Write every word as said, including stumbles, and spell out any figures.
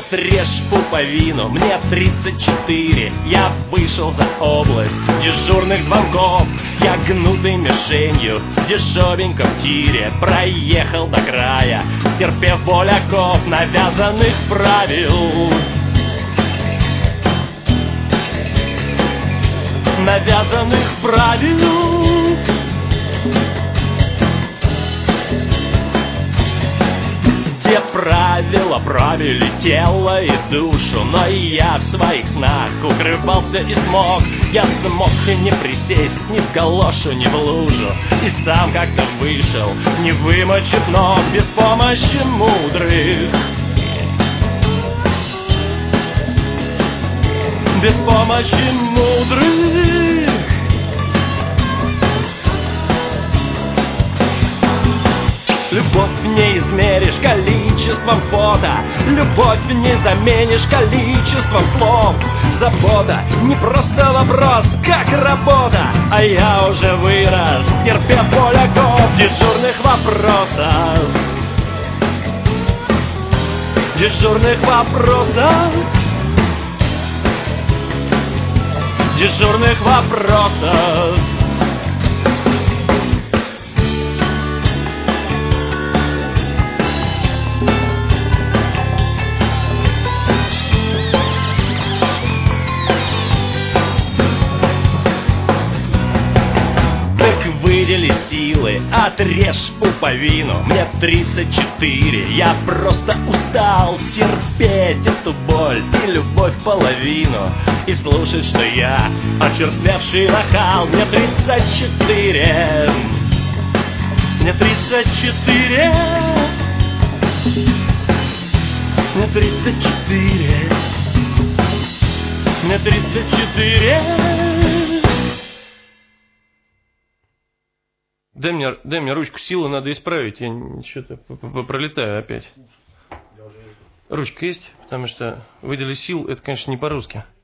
отрежь пуповину. Мне тридцать четыре, я вышел за область дежурных звонков. Я гнутой мишенью в дешевеньком тире проехал до края, терпев боль оков навязанных правил. Навязанных правил. Те правила правили тело и душу, но и я в своих снах укрывался и смог. Я смог не присесть ни в галошу, ни в лужу, и сам как-то вышел, не вымочив ног, без помощи мудрых. Без помощи мудрых. Любовь не измеришь количеством фото, любовь не заменишь количеством слов. Забота не просто вопрос, как работа, а я уже вырос, терпев боль оков дежурных вопросов. Дежурных вопросов. Дежурных вопросов. Так выдели силы, отрежь пуповину. Мне тридцать четыре, я просто устал терпеть эту боль и любовь половину, и слушать, что я очерствевший нахал. Мне тридцать четыре. Мне тридцать четыре. Мне тридцать четыре. Мне тридцать четыре. Дай мне, дай мне ручку, силы надо исправить. Я что-то пролетаю опять. Ручка есть? Потому что выдели сил, это, конечно, не по-русски.